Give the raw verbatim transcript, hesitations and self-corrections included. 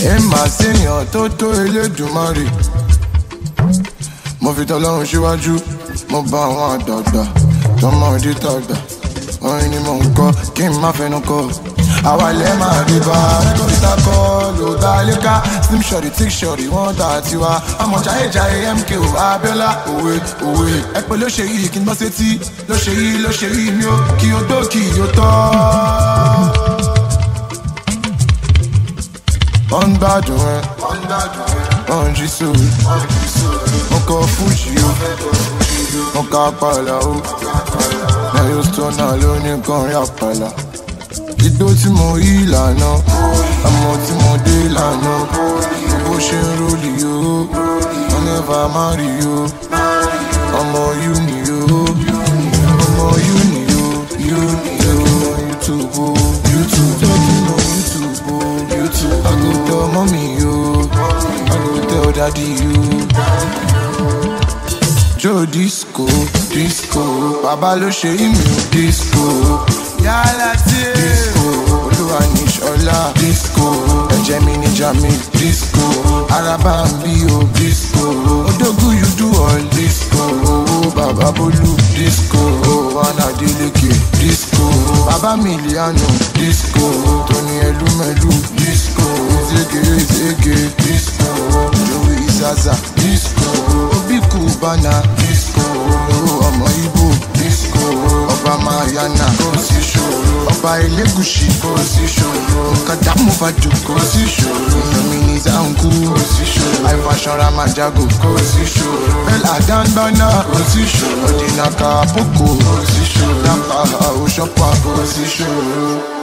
ẹ máa ṣèyàn tó tó Elédùmarè. Mo fi t'Ọlọ́run síwájú, mo bá àwọn àdàgbà tọmọdé tàgbà. Orin ni mò ń kọ kí n má fẹnu kọ. Àwa ilẹ̀ máa rí bá dókítà kọ́ ló dá léka. Slim shorty thick shorty wọ́n dà tiwa. Ọmọ jayéjayé M K O Abiola òwe òwe. Ẹ pé ló ṣe yìí kí n bọ́ sétí. Ló ṣe yìí ló ṣe yìí mi ó kí o dó kí o tọ́. Wọ́n ń gbádùn ẹ, wọ́n ń jí sóòrè. Mo kọ fújì o, mo ka àpàlà o. Lẹ́yìn stona ló ní kọrin àpàlà. Igbó tí mo yí ìlànà, àmọ́ tí mo dé ìlànà. Bó ṣe ń rólì o, wọ́n nẹ́fà má rí o. Ọmọ yú ni o, ọmọ yú ni o, yú ni o. YouTube o, YouTube, talking on YouTube o, YouTube. I go tell mommy o, I go tell daddy o. Joe disco, disco, bàbá ló ṣe ìmì o, disco. Yálà tí disco, olúwa ní ṣọlá, disco. Ẹ̀jẹ̀ mi ní jami, disco. Araba ń bí o, disco. Odógún you do all disco. Owó bàbá Bólú, disco. Wánà Délékè, disco. Bàbá Miliano, disco. Tony Elumelu, disco. Zege Zege, disco. Joey Zaza, disco. Obi Cubana, disco. Ọmọ Igbo, disco. Ọba Mayana, kò sí ṣòro. Ọba Elégùṣì, kò sí ṣòro. Ọ̀kadà Mufadu, kò sí ṣòro. Domini Zanku, kò sí ṣòro. Àìfàṣọra Majago, kò sí ṣòro. Bella Danbana, kò sí ṣòro. Ọ̀dìnàkà Àpòkò, kò sí ṣòro. Dàpà Àwòṣọ́pà, kò sí ṣòro.